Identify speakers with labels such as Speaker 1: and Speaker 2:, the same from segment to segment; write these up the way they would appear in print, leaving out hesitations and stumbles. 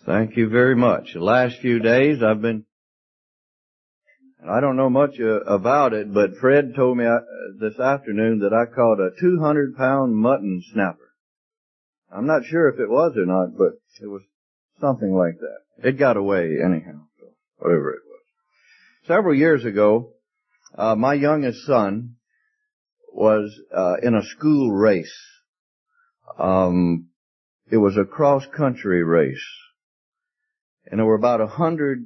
Speaker 1: Thank you very much. The last few days I don't know much about it, but Fred told me this afternoon that I caught a 200-pound mutton snapper. I'm not sure if it was or not, but it was something like that. It got away anyhow, so whatever it was. Several years ago, my youngest son was in a school race. It was a cross-country race. And there were about 100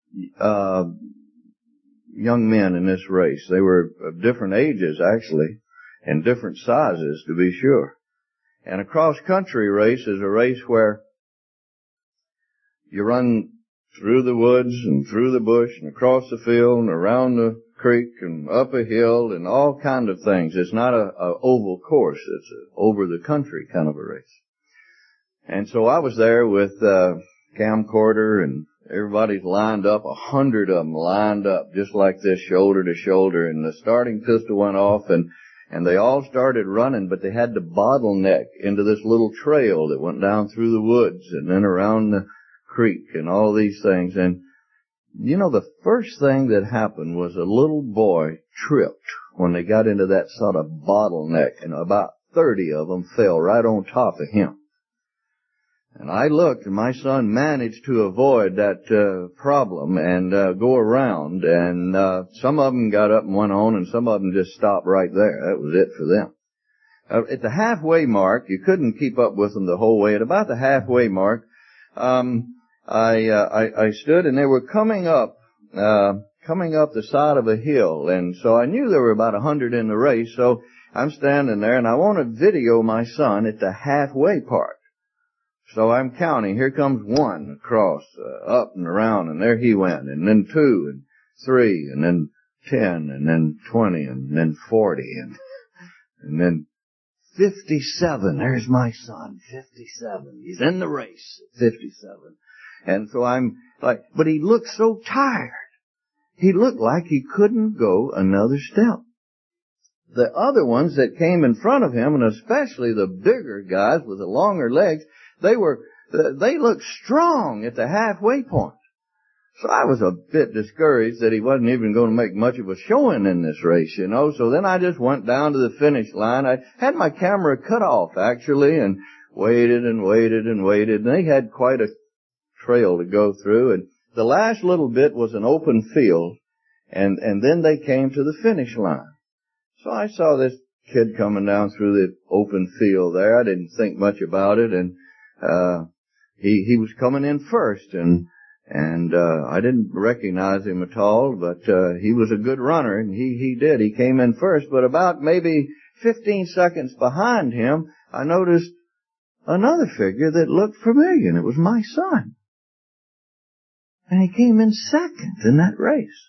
Speaker 1: young men in this race. They were of different ages, actually, and different sizes, to be sure. And a cross-country race is a race where you run through the woods and through the bush and across the field and around the creek and up a hill and all kind of things. It's not a oval course. It's a over-the-country kind of a race. And so I was there with camcorder, and everybody's lined up, 100 of them lined up, just like this, shoulder to shoulder, and the starting pistol went off, and they all started running, but they had to bottleneck into this little trail that went down through the woods and then around the creek and all these things. And, you know, the first thing that happened was a little boy tripped when they got into that sort of bottleneck, and about 30 of them fell right on top of him. And I looked, and my son managed to avoid that problem and go around. And some of them got up and went on, and some of them just stopped right there. That was it for them. At the halfway mark, you couldn't keep up with them the whole way. At about the halfway mark, I stood, and they were coming up the side of a hill. And so I knew there were about 100 in the race. So I'm standing there, and I want to video my son at the halfway part. So I'm counting. Here comes one across, up and around, and there he went. And then 2, and 3, and then 10, and then 20, and then 40, and then 57. There's my son, 57. He's in the race, 57. And so I'm like, but he looked so tired. He looked like he couldn't go another step. The other ones that came in front of him, and especially the bigger guys with the longer legs, they looked strong at the halfway point. So I was a bit discouraged that he wasn't even going to make much of a showing in this race, you know. So then I just went down to the finish line. I had my camera cut off, actually, and waited and waited and waited. And they had quite a trail to go through. And the last little bit was an open field. And then they came to the finish line. So I saw this kid coming down through the open field there. I didn't think much about it. And he was coming in first, and I didn't recognize him at all, but he was a good runner, and he came in first. But about maybe 15 seconds behind him, I noticed another figure that looked familiar, and it was my son. And he came in second in that race.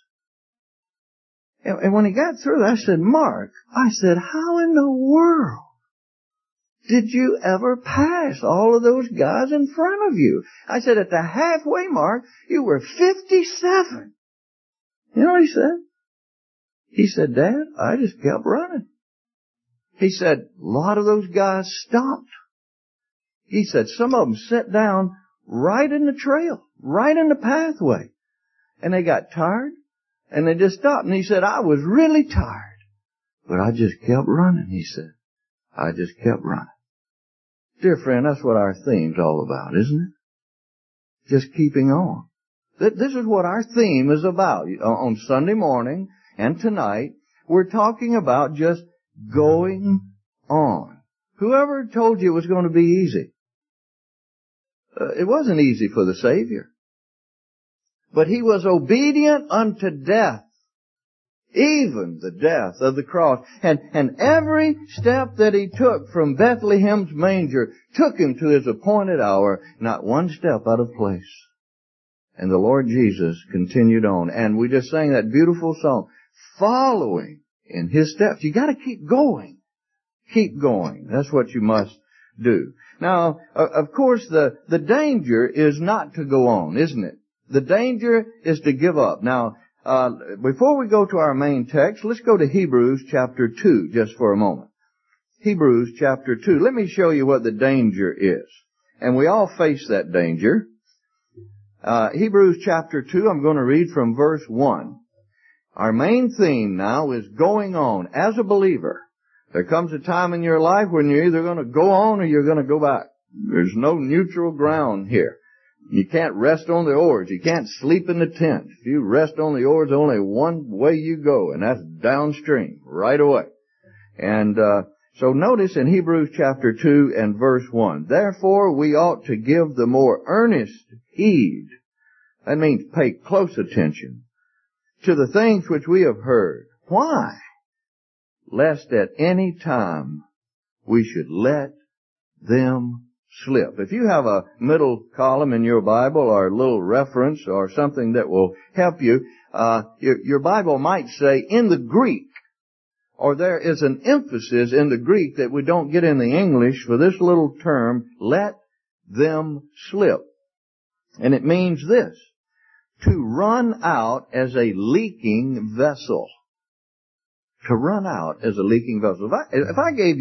Speaker 1: And when he got through, I said, Mark, I said, how in the world did you ever pass all of those guys in front of you? I said, at the halfway mark, you were 57. You know what he said? He said, Dad, I just kept running. He said, a lot of those guys stopped. He said, some of them sat down right in the trail, right in the pathway. And they got tired, and they just stopped. And he said, I was really tired, but I just kept running, he said. I just kept running. Dear friend, that's what our theme's all about, isn't it? Just keeping on. This is what our theme is about. On Sunday morning and tonight, we're talking about just going on. Whoever told you it was going to be easy? It wasn't easy for the Savior. But He was obedient unto death. Even the death of the cross. And every step that He took from Bethlehem's manger took Him to His appointed hour, not one step out of place. And the Lord Jesus continued on. And we just sang that beautiful song, following in His steps. You gotta keep going. Keep going. That's what you must do. Now, of course, the danger is not to go on, isn't it? The danger is to give up. Now, before we go to our main text, let's go to Hebrews chapter 2 just for a moment. Hebrews chapter 2. Let me show you what the danger is. And we all face that danger. Hebrews chapter 2, I'm going to read from verse 1. Our main theme now is going on as a believer. There comes a time in your life when you're either going to go on or you're going to go back. There's no neutral ground here. You can't rest on the oars. You can't sleep in the tent. If you rest on the oars, only one way you go, and that's downstream, right away. And so notice in Hebrews chapter 2 and verse 1, therefore we ought to give the more earnest heed. That means pay close attention to the things which we have heard. Why? Lest at any time we should let them slip. If you have a middle column in your Bible or a little reference or something that will help you, your Bible might say in the Greek, or there is an emphasis in the Greek that we don't get in the English for this little term, let them slip. And it means this, to run out as a leaking vessel. To run out as a leaking vessel. If I gave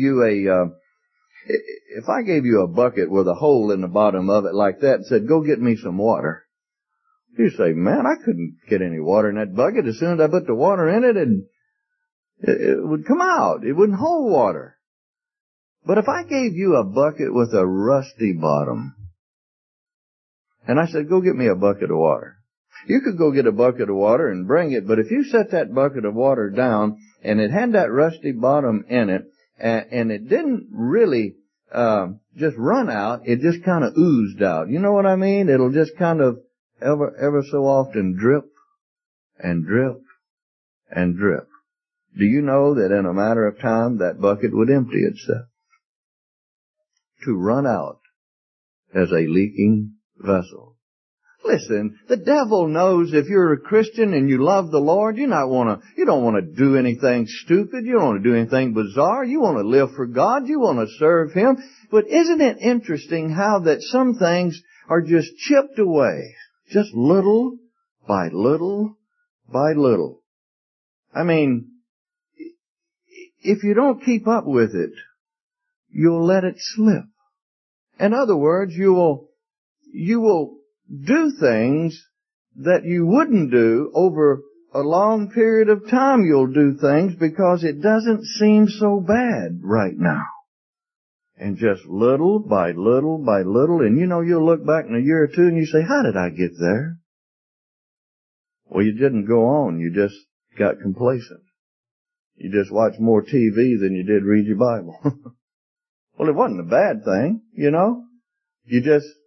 Speaker 1: you a bucket with a hole in the bottom of it like that and said, go get me some water, you say, man, I couldn't get any water in that bucket. As soon as I put the water in it, it would come out. It wouldn't hold water. But if I gave you a bucket with a rusty bottom, and I said, go get me a bucket of water, you could go get a bucket of water and bring it, but if you set that bucket of water down and it had that rusty bottom in it, and it didn't really just run out, it just kind of oozed out. You know what I mean? It'll just kind of ever so often drip and drip and drip. Do you know that in a matter of time that bucket would empty itself? To run out as a leaking vessel. Listen, the devil knows if you're a Christian and you love the Lord, you don't want to do anything stupid. You don't want to do anything bizarre. You want to live for God. You want to serve Him. But isn't it interesting how that some things are just chipped away, just little by little by little? I mean, if you don't keep up with it, you'll let it slip. In other words, you will do things that you wouldn't do over a long period of time. You'll do things because it doesn't seem so bad right now. And just little by little by little, and you'll look back in a year or two and you say, how did I get there? Well, you didn't go on. You just got complacent. You just watched more TV than you did read your Bible. Well, it wasn't a bad thing, You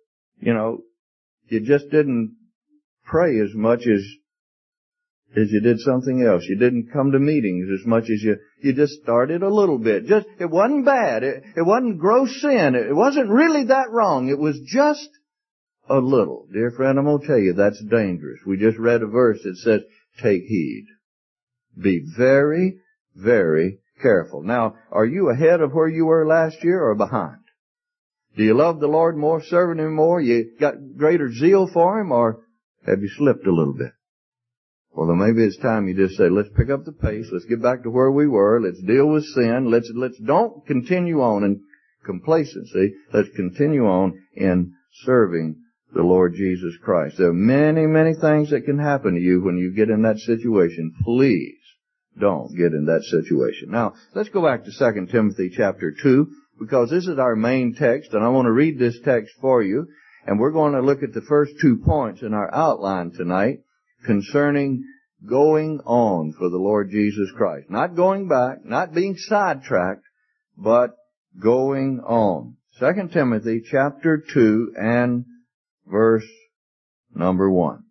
Speaker 1: just didn't pray as much as you did something else. You didn't come to meetings as much as you just started a little bit. It wasn't bad. It wasn't gross sin. It wasn't really that wrong. It was just a little. Dear friend, I'm going to tell you, that's dangerous. We just read a verse that says, take heed. Be very, very careful. Now, are you ahead of where you were last year or behind? Do you love the Lord more, serving Him more? You got greater zeal for Him, or have you slipped a little bit? Well, then maybe it's time you just say, let's pick up the pace. Let's get back to where we were. Let's deal with sin. Let's don't continue on in complacency. Let's continue on in serving the Lord Jesus Christ. There are many, many things that can happen to you when you get in that situation. Please don't get in that situation. Now, let's go back to 2 Timothy chapter 2, because this is our main text, and I want to read this text for you. And we're going to look at the first 2 points in our outline tonight concerning going on for the Lord Jesus Christ. Not going back, not being sidetracked, but going on. 2 Timothy chapter 2 and verse number 1.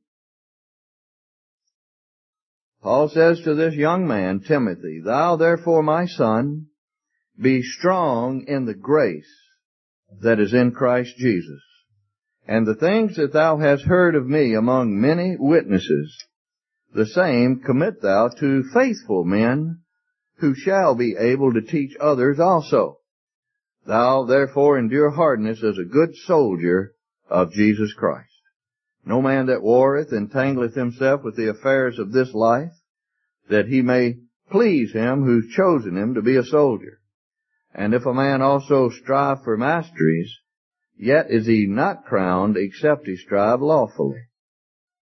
Speaker 1: Paul says to this young man, Timothy, thou therefore, my son, be strong in the grace that is in Christ Jesus. And the things that thou hast heard of me among many witnesses, the same commit thou to faithful men, who shall be able to teach others also. Thou therefore endure hardness as a good soldier of Jesus Christ. No man that warreth entangleth himself with the affairs of this life, that he may please him who's chosen him to be a soldier. And if a man also strive for masteries, yet is he not crowned except he strive lawfully.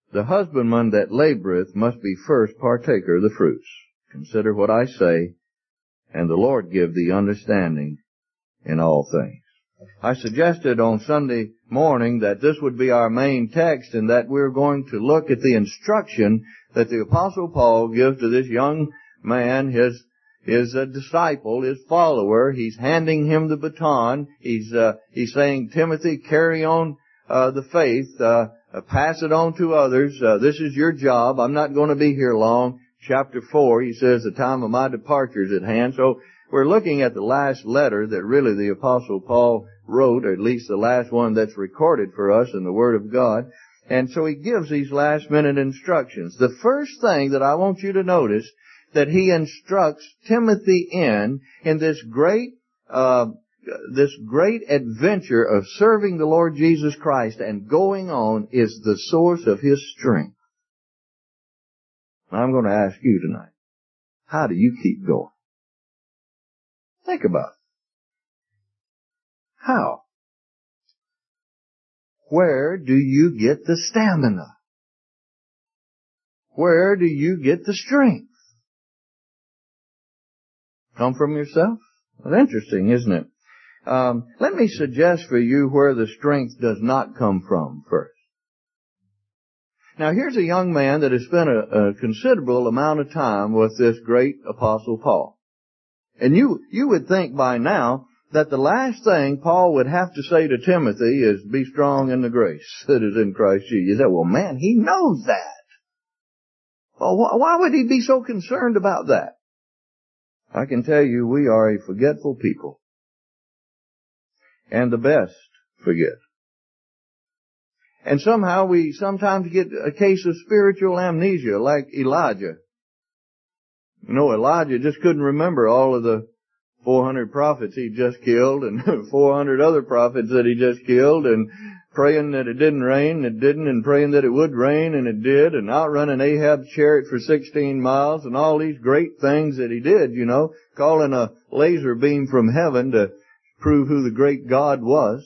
Speaker 1: The husbandman that laboreth must be first partaker of the fruits. Consider what I say, and the Lord give thee understanding in all things. I suggested on Sunday morning that this would be our main text and that we're going to look at the instruction that the Apostle Paul gives to this young man, his disciple, his follower. He's handing him the baton. He's saying, Timothy, carry on the faith, pass it on to others. This is your job. I'm not going to be here long. Chapter 4, he says, the time of my departure is at hand. So we're looking at the last letter that really the Apostle Paul wrote, or at least the last one that's recorded for us in the Word of God. And so he gives these last minute instructions. The first thing that I want you to notice that he instructs Timothy in this great adventure of serving the Lord Jesus Christ and going on is the source of his strength. I'm going to ask you tonight, how do you keep going? Think about it. How? Where do you get the stamina? Where do you get the strength? Come from yourself? Well, interesting, isn't it? Let me suggest for you where the strength does not come from first. Now here's a young man that has spent a considerable amount of time with this great Apostle Paul. And you would think by now that the last thing Paul would have to say to Timothy is, be strong in the grace that is in Christ Jesus. You say, well man, he knows that. Well, why would he be so concerned about that? I can tell you we are a forgetful people. And the best forget. And somehow we sometimes get a case of spiritual amnesia like Elijah. You know, Elijah just couldn't remember all of the 400 prophets he just killed and 400 other prophets that he just killed, and praying that it didn't rain, it didn't, and praying that it would rain, and it did, and outrunning Ahab's chariot for 16 miles, and all these great things that he did, you know, calling a laser beam from heaven to prove who the great God was.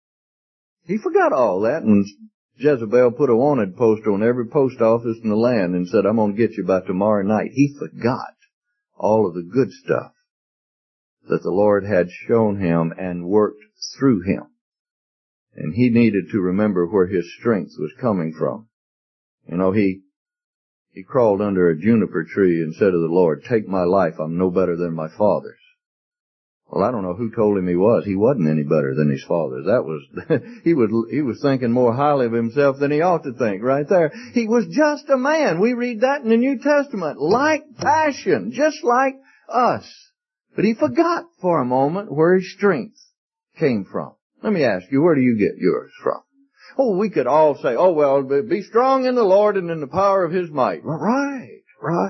Speaker 1: He forgot all that when Jezebel put a wanted post on every post office in the land and said, I'm going to get you by tomorrow night. He forgot all of the good stuff that the Lord had shown him and worked through him. And he needed to remember where his strength was coming from. You know, he crawled under a juniper tree and said to the Lord, take my life, I'm no better than my father's. Well, I don't know who told him he was. He wasn't any better than his father's. That was, he was thinking more highly of himself than he ought to think right there. He was just a man. We read that in the New Testament. Like passion, just like us. But he forgot for a moment where his strength came from. Let me ask you, where do you get yours from? Oh, we could all say, oh, well, be strong in the Lord and in the power of His might. Right.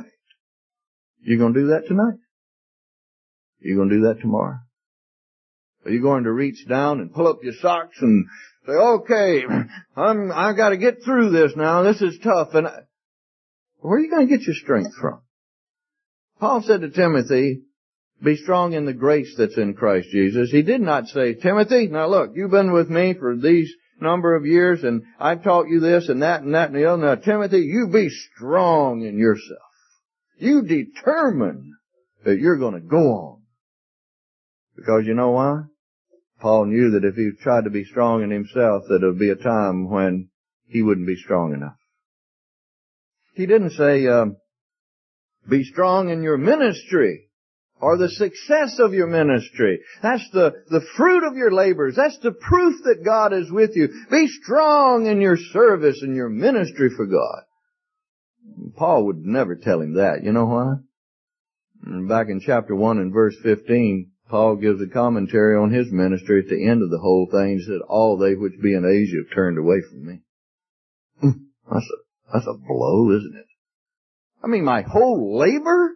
Speaker 1: You going to do that tonight? You going to do that tomorrow? Are you going to reach down and pull up your socks and say, okay, I got to get through this now. This is tough. And where are you going to get your strength from? Paul said to Timothy, be strong in the grace that's in Christ Jesus. He did not say, Timothy, now look, you've been with me for these number of years and I've taught you this and that and that and the other. Now, Timothy, you be strong in yourself. You determine that you're going to go on. Because you know why? Paul knew that if he tried to be strong in himself, that there would be a time when he wouldn't be strong enough. He didn't say, be strong in your ministry or the success of your ministry. That's the fruit of your labors. That's the proof that God is with you. Be strong in your service and your ministry for God. Paul would never tell him that. You know why? Back in chapter 1 and verse 15, Paul gives a commentary on his ministry at the end of the whole thing. He said, all they which be in Asia have turned away from me. That's a blow, isn't it? I mean, my whole labor?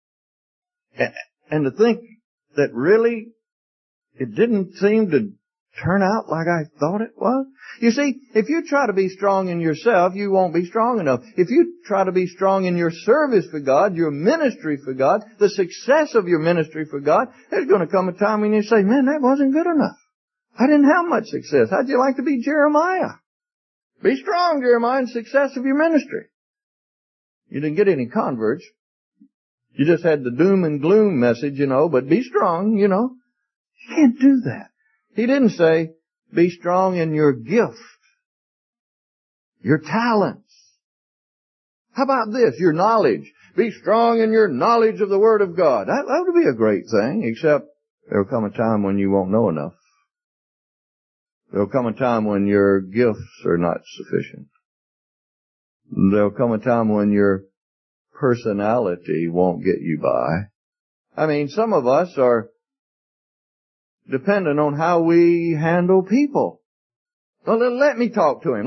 Speaker 1: And to think that really it didn't seem to turn out like I thought it was. You see, if you try to be strong in yourself, you won't be strong enough. If you try to be strong in your service for God, your ministry for God, the success of your ministry for God, there's going to come a time when you say, man, that wasn't good enough. I didn't have much success. How'd you like to be Jeremiah? Be strong, Jeremiah, in success of your ministry. You didn't get any converts. You just had the doom and gloom message, but be strong, You can't do that. He didn't say, be strong in your gift, your talents. How about this? Your knowledge. Be strong in your knowledge of the Word of God. That would be a great thing, except there will come a time when you won't know enough. There will come a time when your gifts are not sufficient. There will come a time when your personality won't get you by. I mean, some of us are dependent on how we handle people. Well, let me talk to him.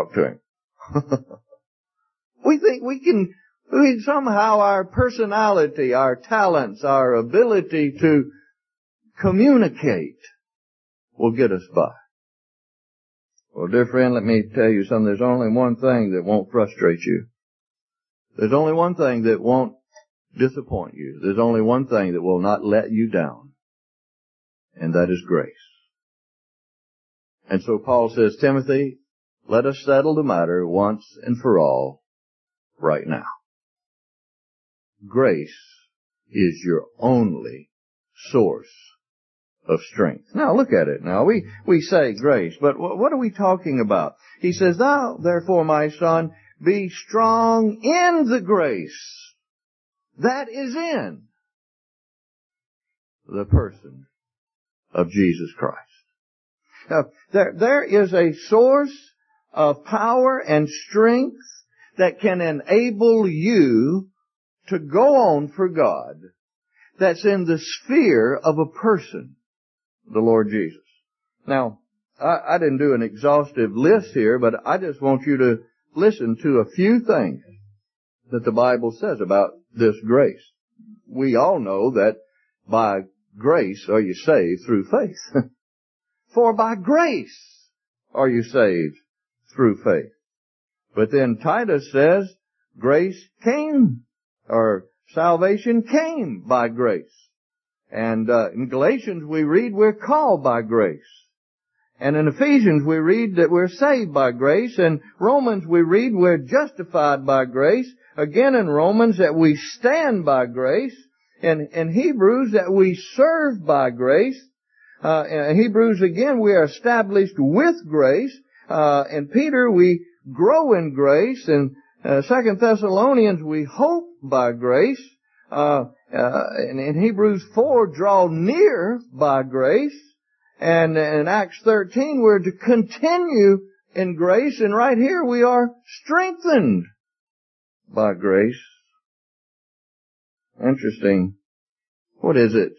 Speaker 1: We think somehow our personality, our talents, our ability to communicate will get us by. Well, dear friend, let me tell you something. There's only one thing that won't frustrate you. There's only one thing that won't disappoint you. There's only one thing that will not let you down. And that is grace. And so Paul says, Timothy, let us settle the matter once and for all right now. Grace is your only source of strength. Now look at it now. We say grace, but what are we talking about? He says, thou therefore, my son, be strong in the grace that is in the person of Jesus Christ. Now, there is a source of power and strength that can enable you to go on for God that's in the sphere of a person, the Lord Jesus. Now, I didn't do an exhaustive list here, but I just want you to listen to a few things that the Bible says about this grace. We all know that by grace are you saved through faith. For by grace are you saved through faith. But then Titus says grace came, or salvation came by grace. And in Galatians we read we're called by grace. And in Ephesians we read that we're saved by grace. In Romans we read we're justified by grace. Again in Romans that we stand by grace. And in Hebrews that we serve by grace. In Hebrews again we are established with grace. In Peter we grow in grace. In 2 Thessalonians we hope by grace. In Hebrews 4 draw near by grace. And in Acts 13 we're to continue in grace. And right here we are strengthened by grace. Interesting. What is it?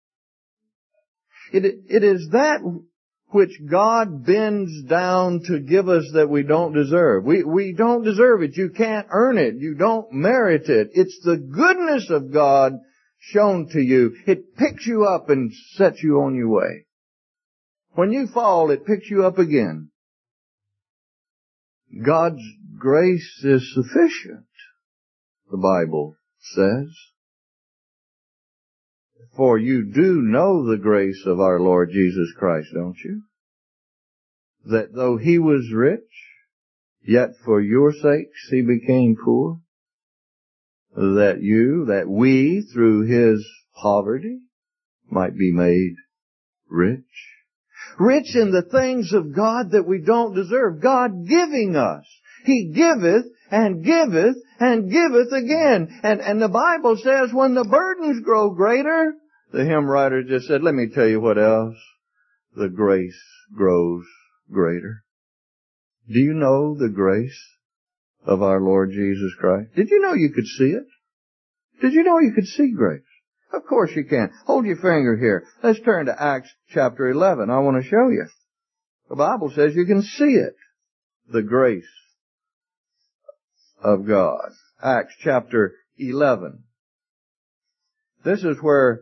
Speaker 1: It is that which God bends down to give us that we don't deserve. We don't deserve it. You can't earn it. You don't merit it. It's the goodness of God shown to you. It picks you up and sets you on your way. When you fall, it picks you up again. God's grace is sufficient, the Bible says. For you do know the grace of our Lord Jesus Christ, don't you? That though He was rich, yet for your sakes He became poor. That we, through His poverty, might be made rich. Rich in the things of God that we don't deserve. God giving us. He giveth and giveth and giveth again. And the Bible says when the burdens grow greater, the hymn writer just said, let me tell you what else. The grace grows greater. Do you know the grace of our Lord Jesus Christ? Did you know you could see it? Did you know you could see grace? Of course you can. Hold your finger here. Let's turn to Acts chapter 11. I want to show you. The Bible says you can see it. The grace of God. Acts chapter 11. This is where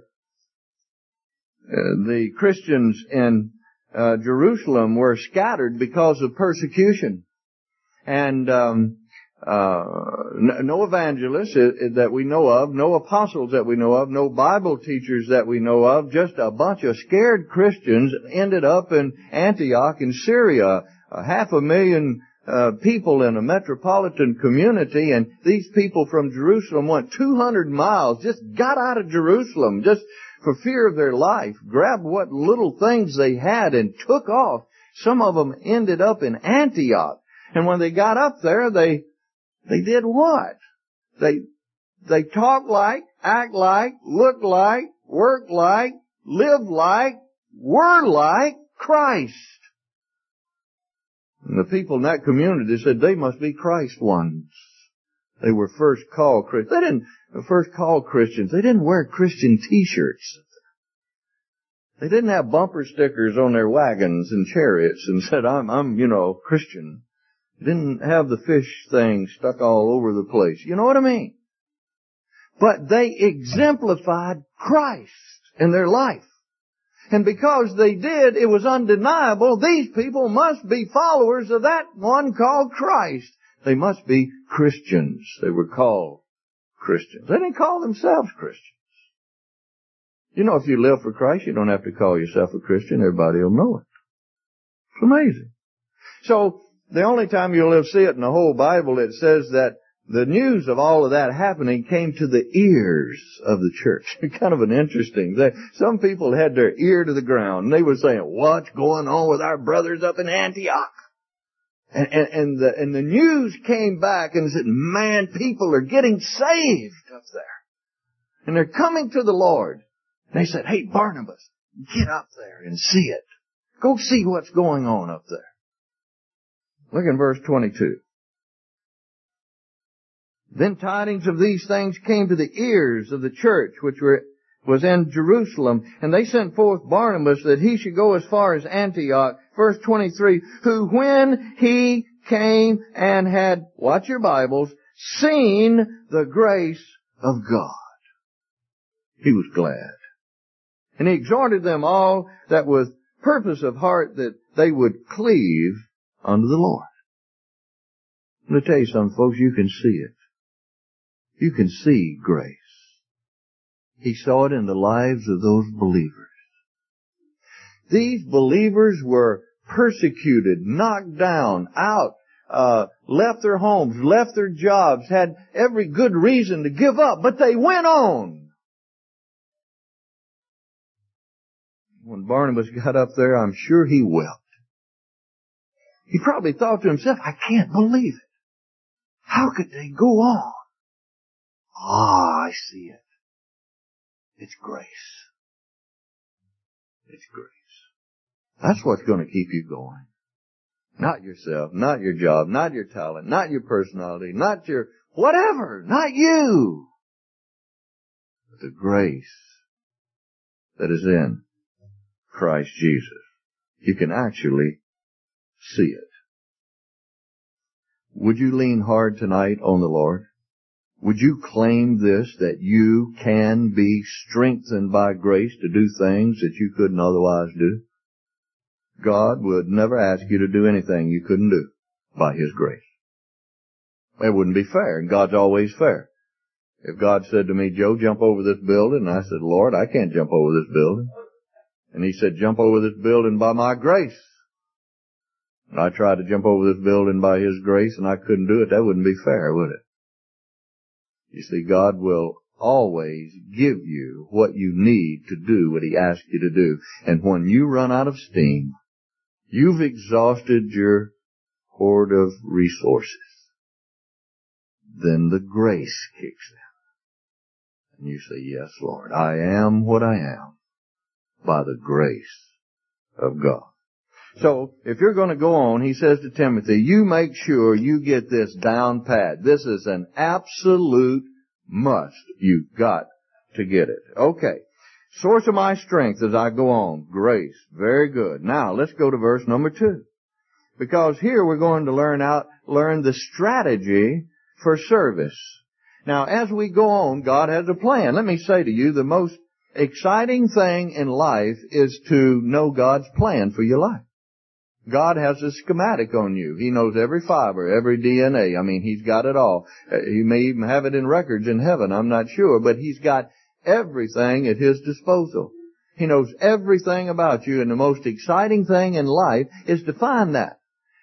Speaker 1: the Christians in Jerusalem were scattered because of persecution. And no evangelists that we know of, no apostles that we know of, no Bible teachers that we know of, just a bunch of scared Christians ended up in Antioch in Syria. 500,000 people in a metropolitan community, and these people from Jerusalem went 200 miles, just got out of Jerusalem, just for fear of their life, grabbed what little things they had and took off. Some of them ended up in Antioch. And when they got up there, they did what? They talked like, act like, look like, work like, live like, were like Christ. And the people in that community said they must be Christ ones. They were first called Christians. They didn't first call Christians. They didn't wear Christian t-shirts. They didn't have bumper stickers on their wagons and chariots and said, I'm Christian. They didn't have the fish thing stuck all over the place. You know what I mean? But they exemplified Christ in their life. And because they did, it was undeniable, these people must be followers of that one called Christ. They must be Christians. They were called Christians. They didn't call themselves Christians. You know, if you live for Christ, you don't have to call yourself a Christian. Everybody will know it. It's amazing. So, the only time you'll see it in the whole Bible, it says that the news of all of that happening came to the ears of the church. Kind of an interesting thing. Some people had their ear to the ground, and they were saying, what's going on with our brothers up in Antioch? And the news came back and said, man, people are getting saved up there. And they're coming to the Lord. And they said, hey, Barnabas, get up there and see it. Go see what's going on up there. Look in verse 22. Then tidings of these things came to the ears of the church, which was in Jerusalem, and they sent forth Barnabas that he should go as far as Antioch. Verse 23, who when he came and had, watch your Bibles, seen the grace of God, he was glad. And he exhorted them all that with purpose of heart that they would cleave unto the Lord. I'm going to tell you something, folks, you can see it. You can see grace. He saw it in the lives of those believers. These believers were persecuted, knocked down, out, left their homes, left their jobs, had every good reason to give up, but they went on. When Barnabas got up there, I'm sure he wept. He probably thought to himself, I can't believe it. How could they go on? I see it. It's grace. It's grace. That's what's going to keep you going. Not yourself, not your job, not your talent, not your personality, not your whatever, not you. But the grace that is in Christ Jesus. You can actually see it. Would you lean hard tonight on the Lord? Would you claim this, that you can be strengthened by grace to do things that you couldn't otherwise do? God would never ask you to do anything you couldn't do by His grace. It wouldn't be fair, and God's always fair. If God said to me, Joe, jump over this building, and I said, Lord, I can't jump over this building. And He said, jump over this building by my grace. And I tried to jump over this building by His grace, and I couldn't do it. That wouldn't be fair, would it? You see, God will always give you what you need to do what He asks you to do. And when you run out of steam, you've exhausted your hoard of resources, then the grace kicks in. And you say, yes, Lord, I am what I am by the grace of God. So, if you're going to go on, he says to Timothy, you make sure you get this down pat. This is an absolute must. You've got to get it. Okay. Source of my strength as I go on. Grace. Very good. Now, let's go to verse number 2. Because here we're going to learn the strategy for service. Now, as we go on, God has a plan. Let me say to you, the most exciting thing in life is to know God's plan for your life. God has a schematic on you. He knows every fiber, every DNA. I mean, He's got it all. He may even have it in records in heaven. I'm not sure. But He's got everything at His disposal. He knows everything about you. And the most exciting thing in life is to find that.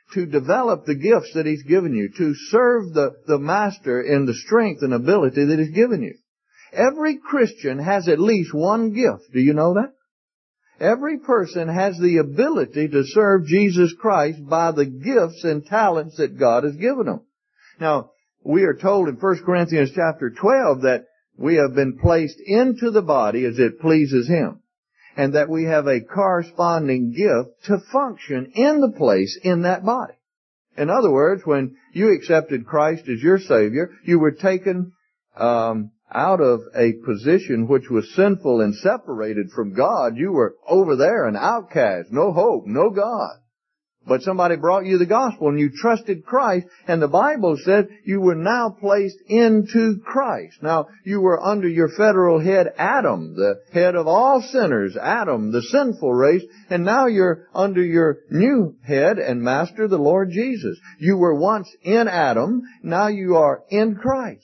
Speaker 1: to develop the gifts that He's given you, to serve the Master in the strength and ability that He's given you. Every Christian has at least one gift. Do you know that? Every person has the ability to serve Jesus Christ by the gifts and talents that God has given them. Now, we are told in 1 Corinthians chapter 12 that we have been placed into the body as it pleases Him, and that we have a corresponding gift to function in the place in that body. In other words, when you accepted Christ as your Savior, you were taken out of a position which was sinful and separated from God. You were over there an outcast, no hope, no God. But somebody brought you the gospel and you trusted Christ, and the Bible said you were now placed into Christ. Now, you were under your federal head Adam, the head of all sinners, Adam, the sinful race, and now you're under your new head and master, the Lord Jesus. You were once in Adam, now you are in Christ.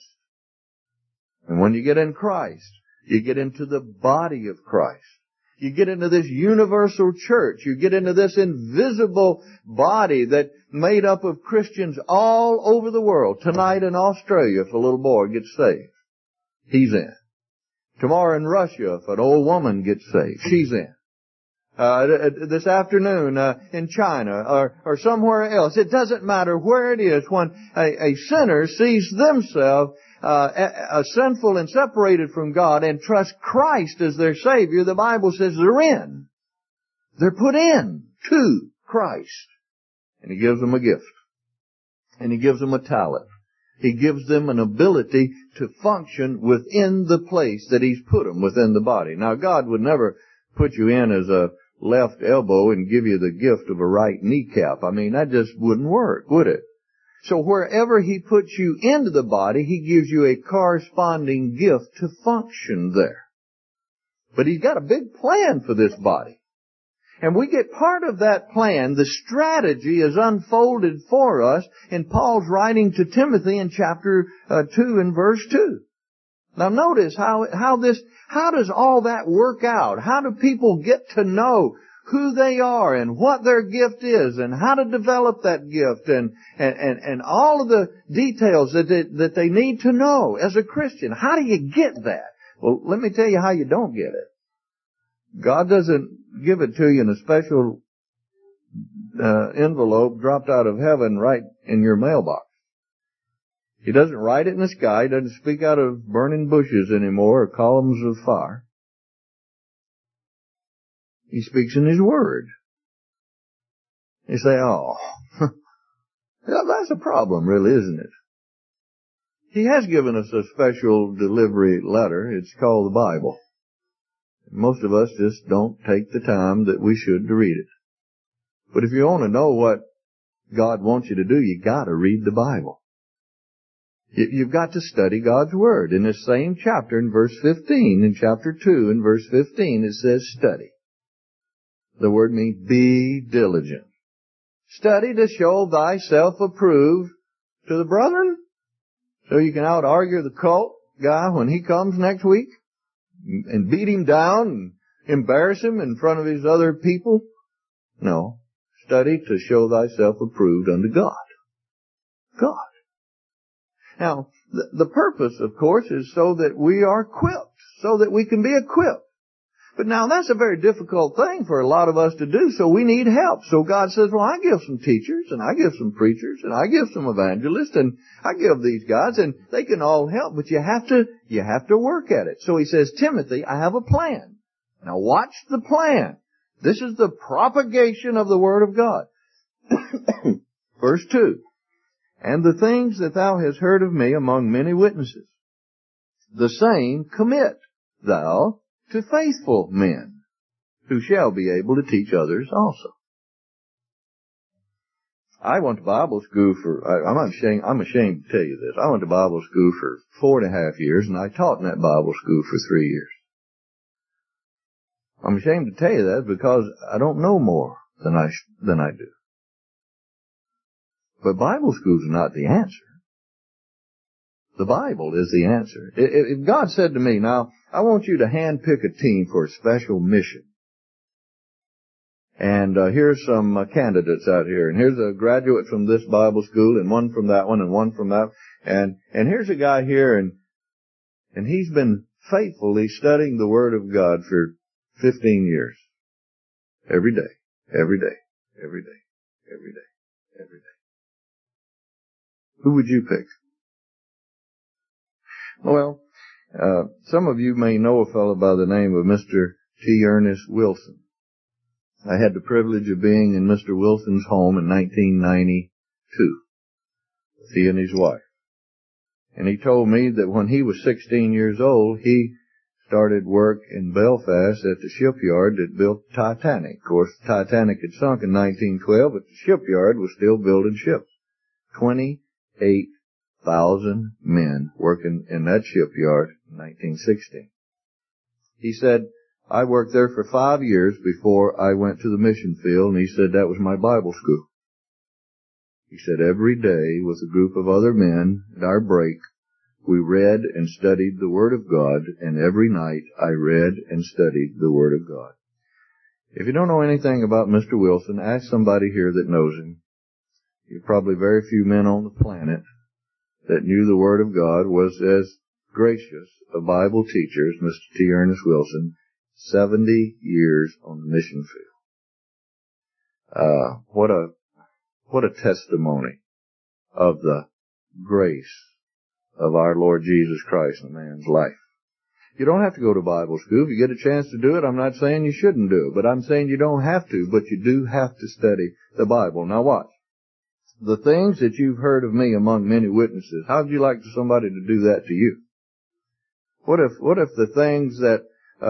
Speaker 1: And when you get in Christ, you get into the body of Christ. You get into this universal church. You get into this invisible body that's made up of Christians all over the world. Tonight in Australia, if a little boy gets saved, he's in. Tomorrow in Russia, if an old woman gets saved, she's in. This afternoon in China or somewhere else. It doesn't matter where it is. When a sinner sees themselves sinful and separated from God and trust Christ as their Savior, the Bible says they're in. They're put in to Christ. And He gives them a gift. And He gives them a talent. He gives them an ability to function within the place that He's put them, within the body. Now, God would never put you in as a left elbow and give you the gift of a right kneecap. I mean, that just wouldn't work, would it? So wherever He puts you into the body, He gives you a corresponding gift to function there. But He's got a big plan for this body. And we get part of that plan. The strategy is unfolded for us in Paul's writing to Timothy in chapter 2 and verse 2. Now notice how does all that work out? How do people get to know who they are and what their gift is and how to develop that gift and all of the details that they need to know as a Christian? How do you get that? Well, let me tell you how you don't get it. God doesn't give it to you in a special envelope dropped out of heaven right in your mailbox. He doesn't write it in the sky. He doesn't speak out of burning bushes anymore or columns of fire. He speaks in His Word. You say, oh, that's a problem really, isn't it? He has given us a special delivery letter. It's called the Bible. Most of us just don't take the time that we should to read it. But if you want to know what God wants you to do, you got to read the Bible. You've got to study God's Word. In this same chapter, in verse 15, in chapter 2, in verse 15, it says study. The word means be diligent. Study to show thyself approved to the brethren, so you can out-argue the cult guy when he comes next week and beat him down and embarrass him in front of his other people. No. Study to show thyself approved unto God. God. Now, the purpose, of course, is so that we are equipped, so that we can be equipped. But now that's a very difficult thing for a lot of us to do, so we need help. So God says, well, I give some teachers, and I give some preachers, and I give some evangelists, and I give these guys, and they can all help, but you have to work at it. So He says, Timothy, I have a plan. Now watch the plan. This is the propagation of the Word of God. Verse 2. And the things that thou hast heard of me among many witnesses, the same commit thou to faithful men, who shall be able to teach others also. I went to Bible school I'm ashamed to tell you this. I went to Bible school for 4.5 years, and I taught in that Bible school for 3 years. I'm ashamed to tell you that because I don't know more than I do. But Bible school's not the answer. The Bible is the answer. If God said to me, now, I want you to handpick a team for a special mission, And here's some candidates out here. And here's a graduate from this Bible school, and one from that one, and one from that. And here's a guy here, and he's been faithfully studying the Word of God for 15 years. Every day, every day, every day, every day, every day. Who would you pick? Well, some of you may know a fellow by the name of Mr. T. Ernest Wilson. I had the privilege of being in Mr. Wilson's home in 1992 with he and his wife. And he told me that when he was 16 years old, he started work in Belfast at the shipyard that built the Titanic. Of course, the Titanic had sunk in 1912, but the shipyard was still building ships. 28,000 men working in that shipyard in 1916. He said, I worked there for 5 years before I went to the mission field, and he said that was my Bible school. He said every day with a group of other men at our break, we read and studied the Word of God, and every night I read and studied the Word of God. If you don't know anything about Mr. Wilson, ask somebody here that knows him. There are probably very few men on the planet that knew the Word of God was as gracious a Bible teacher as Mr. T. Ernest Wilson, 70 years on the mission field. What a testimony of the grace of our Lord Jesus Christ in a man's life. You don't have to go to Bible school. If you get a chance to do it, I'm not saying you shouldn't do it, but I'm saying you don't have to, but you do have to study the Bible. Now watch. The things that you've heard of me among many witnesses, how would you like for somebody to do that to you? What if the things that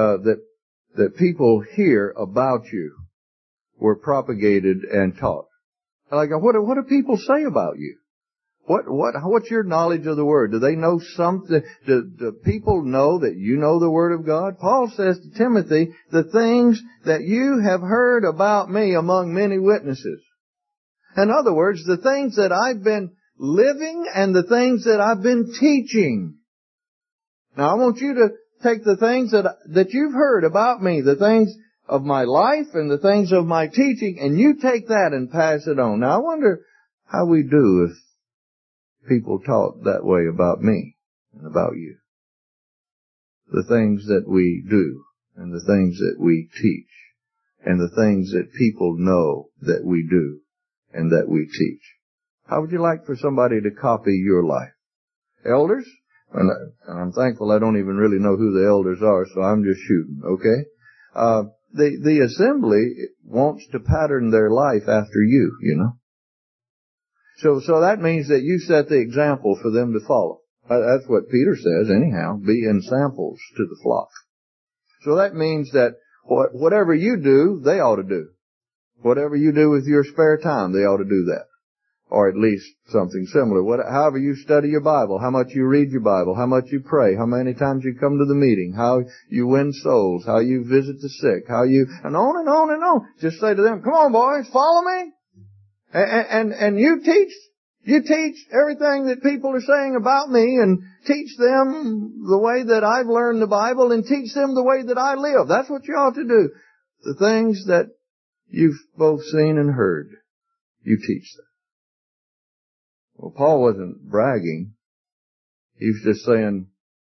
Speaker 1: people hear about you were propagated and taught? Like, what do people say about you? What's your knowledge of the Word? Do they know something? Do people know that you know the Word of God? Paul says to Timothy, the things that you have heard about me among many witnesses. In other words, the things that I've been living and the things that I've been teaching. Now I want you to take the things that you've heard about me, the things of my life and the things of my teaching, and you take that and pass it on. Now I wonder how we do if people talk that way about me and about you. The things that we do and the things that we teach and the things that people know that we do and that we teach. How would you like for somebody to copy your life? Elders? And I'm thankful I don't even really know who the elders are, so I'm just shooting, okay? The assembly wants to pattern their life after you, you know. So that means that you set the example for them to follow. That's what Peter says anyhow, be ensamples to the flock. So that means that whatever you do, they ought to do. Whatever you do with your spare time, they ought to do that. Or at least something similar. However you study your Bible, how much you read your Bible, how much you pray, how many times you come to the meeting, how you win souls, how you visit the sick, and on and on and on. Just say to them, come on boys, follow me. And you teach everything that people are saying about me and teach them the way that I've learned the Bible and teach them the way that I live. That's what you ought to do. The things that you've both seen and heard, you teach them. Well, Paul wasn't bragging. He was just saying,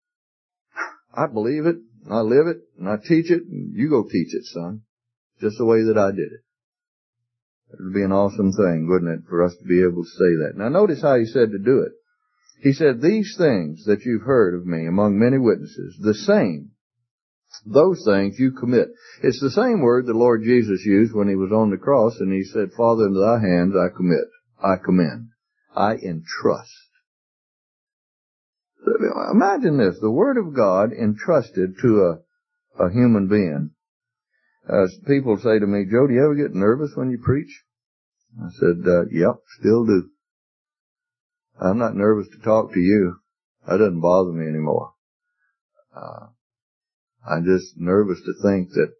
Speaker 1: I believe it, I live it, and I teach it, and you go teach it, son. Just the way that I did it. It would be an awesome thing, wouldn't it, for us to be able to say that. Now notice how he said to do it. He said, these things that you've heard of me among many witnesses, the same, those things you commit. It's the same word the Lord Jesus used when he was on the cross, and he said, Father, into thy hands I commit, I commend, I entrust. Imagine this, the Word of God entrusted to a human being. People say to me, Joe, do you ever get nervous when you preach? I said, yep, still do. I'm not nervous to talk to you. That doesn't bother me anymore. I'm just nervous to think that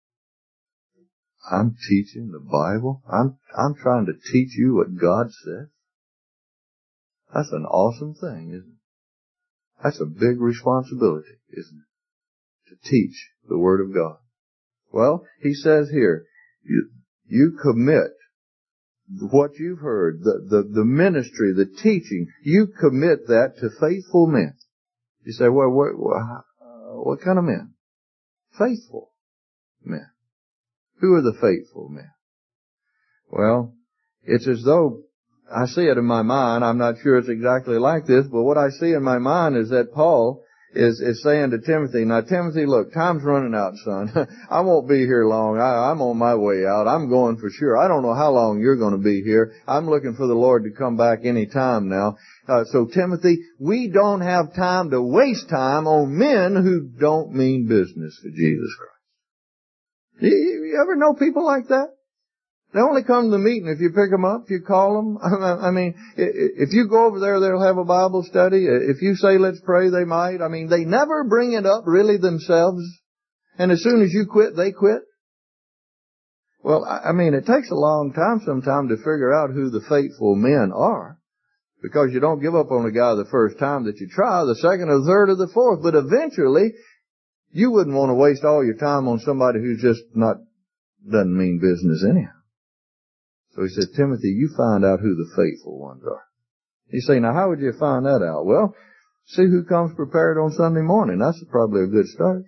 Speaker 1: I'm teaching the Bible. I'm trying to teach you what God says. That's an awesome thing, isn't it? That's a big responsibility, isn't it? To teach the Word of God. Well, he says here, you commit what you've heard, the ministry, the teaching, you commit that to faithful men. You say, well, what kind of men? Faithful men. Who are the faithful men? Well, it's as though I see it in my mind. I'm not sure it's exactly like this, but what I see in my mind is that Paul is saying to Timothy, now Timothy, look, time's running out, son. I won't be here long. I'm on my way out. I'm going for sure. I don't know how long you're going to be here. I'm looking for the Lord to come back any time now. So Timothy, we don't have time to waste time on men who don't mean business for Jesus Christ. You ever know people like that? They only come to the meeting if you pick them up, if you call them. I mean, if you go over there, they'll have a Bible study. If you say, let's pray, they might. I mean, they never bring it up really themselves. And as soon as you quit, they quit. Well, I mean, it takes a long time sometimes to figure out who the faithful men are. Because you don't give up on a guy the first time that you try, the second or the third or the fourth. But eventually, you wouldn't want to waste all your time on somebody who's just doesn't mean business anyhow. So he said, Timothy, you find out who the faithful ones are. You say, now how would you find that out? Well, see who comes prepared on Sunday morning. That's probably a good start.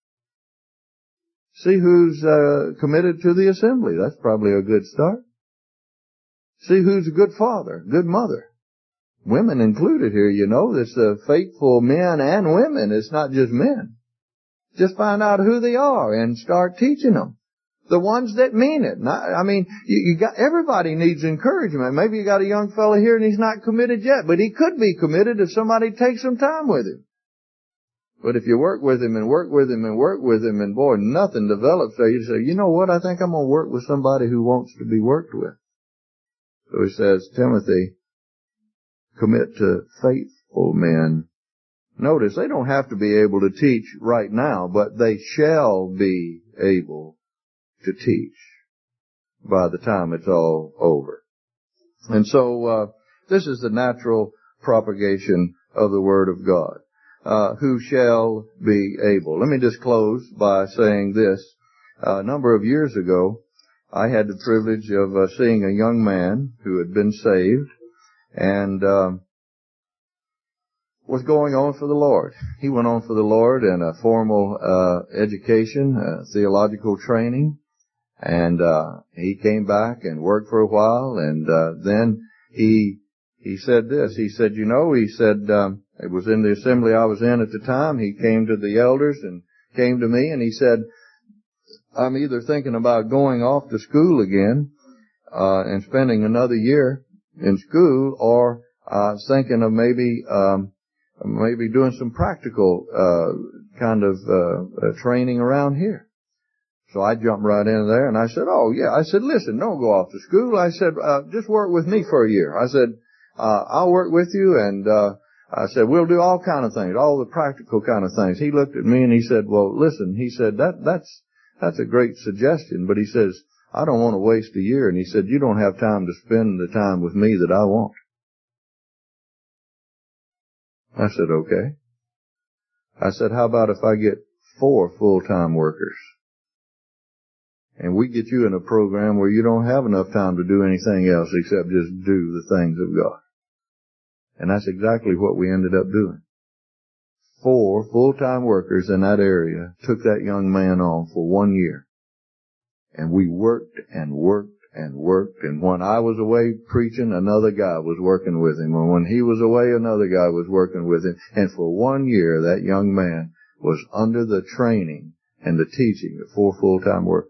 Speaker 1: See who's committed to the assembly. That's probably a good start. See who's a good father, good mother. Women included here, you know. It's faithful men and women. It's not just men. Just find out who they are and start teaching them. The ones that mean it. I mean, everybody needs encouragement. Maybe you got a young fellow here and he's not committed yet, but he could be committed if somebody takes some time with him. But if you work with him and work with him and work with him and boy, nothing develops there, you say, you know what, I think I'm going to work with somebody who wants to be worked with. So he says, Timothy, commit to faithful men. Notice, they don't have to be able to teach right now, but they shall be able to teach by the time it's all over. And so, this is the natural propagation of the Word of God. Who shall be able. Let me just close by saying this. A number of years ago, I had the privilege of seeing a young man who had been saved and was going on for the Lord. He went on for the Lord in a formal education, theological training. And he came back and worked for a while, and then he said this. He said, it was in the assembly I was in at the time. He came to the elders and came to me, and he said, I'm either thinking about going off to school again and spending another year in school, or thinking of maybe doing some practical kind of training around here. So I jumped right in there and I said, oh yeah. I said, listen, don't go off to school. I said, just work with me for a year. I said, I'll work with you, and I said, we'll do all kind of things, all the practical kind of things. He looked at me and he said, well, listen, he said, that's a great suggestion, but he says, I don't want to waste a year. And he said, you don't have time to spend the time with me that I want. I said, okay. I said, how about if I get 4 full-time workers? And we get you in a program where you don't have enough time to do anything else except just do the things of God. And that's exactly what we ended up doing. 4 full-time workers in that area took that young man on for 1 year. And we worked and worked and worked. And when I was away preaching, another guy was working with him. And when he was away, another guy was working with him. And for 1 year, that young man was under the training and the teaching of 4 full-time workers.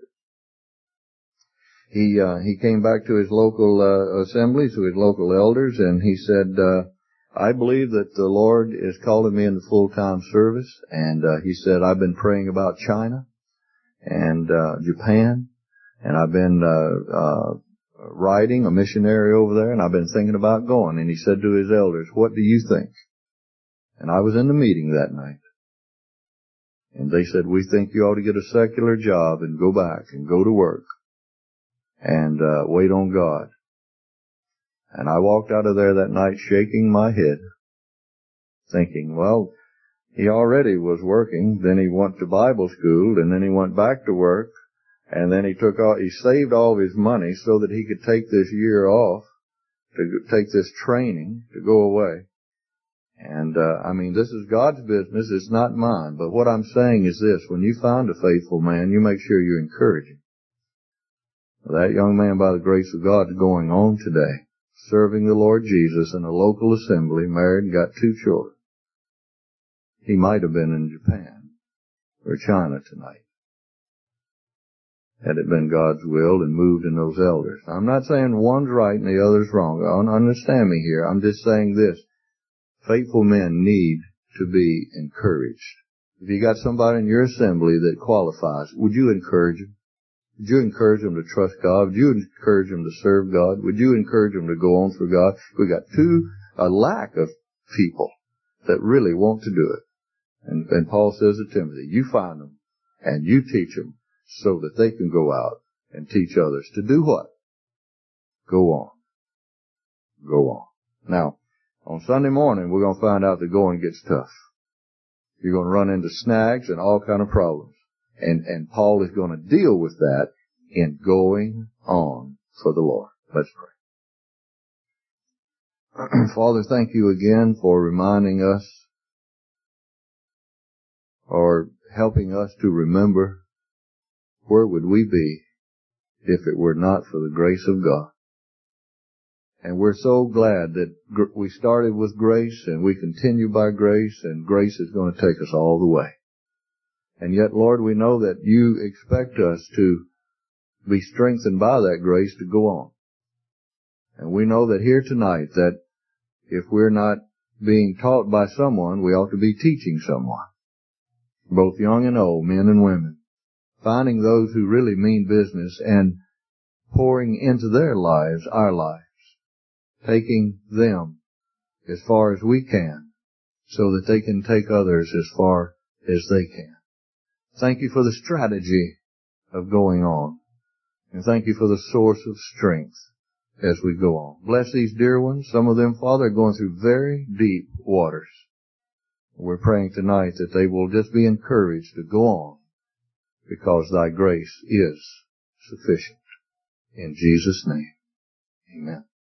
Speaker 1: He came back to his local assembly, to his local elders, and he said, I believe that the Lord is calling me into full-time service. And he said, I've been praying about China and Japan, and I've been writing a missionary over there, and I've been thinking about going. And he said to his elders, what do you think? And I was in the meeting that night. And they said, we think you ought to get a secular job and go back and go to work and wait on God. And I walked out of there that night shaking my head, thinking, well, he already was working, then he went to Bible school, and then he went back to work, And then he saved all of his money so that he could take this year off, to take this training, to go away. And, this is God's business. It's not mine. But what I'm saying is this: when you find a faithful man, you make sure you encourage him. That young man, by the grace of God, is going on today, serving the Lord Jesus in a local assembly, married and got 2 children. He might have been in Japan or China tonight, had it been God's will, and moved in those elders. I'm not saying one's right and the other's wrong. Understand me here. I'm just saying this: faithful men need to be encouraged. If you got somebody in your assembly that qualifies, would you encourage him? Would you encourage them to trust God? Would you encourage them to serve God? Would you encourage them to go on for God? We got a lack of people that really want to do it. And Paul says to Timothy, you find them and you teach them so that they can go out and teach others to do what? Go on. Go on. Now, on Sunday morning, we're going to find out the going gets tough. You're going to run into snags and all kind of problems. And Paul is going to deal with that in going on for the Lord. Let's pray. Father, thank you again for reminding us, or helping us to remember, where would we be if it were not for the grace of God? And we're so glad that we started with grace and we continue by grace, and grace is going to take us all the way. And yet, Lord, we know that you expect us to be strengthened by that grace to go on. And we know that here tonight, that if we're not being taught by someone, we ought to be teaching someone. Both young and old, men and women. Finding those who really mean business and pouring into their lives, our lives. Taking them as far as we can, so that they can take others as far as they can. Thank you for the strategy of going on. And thank you for the source of strength as we go on. Bless these dear ones. Some of them, Father, are going through very deep waters. We're praying tonight that they will just be encouraged to go on, because thy grace is sufficient. In Jesus' name, amen.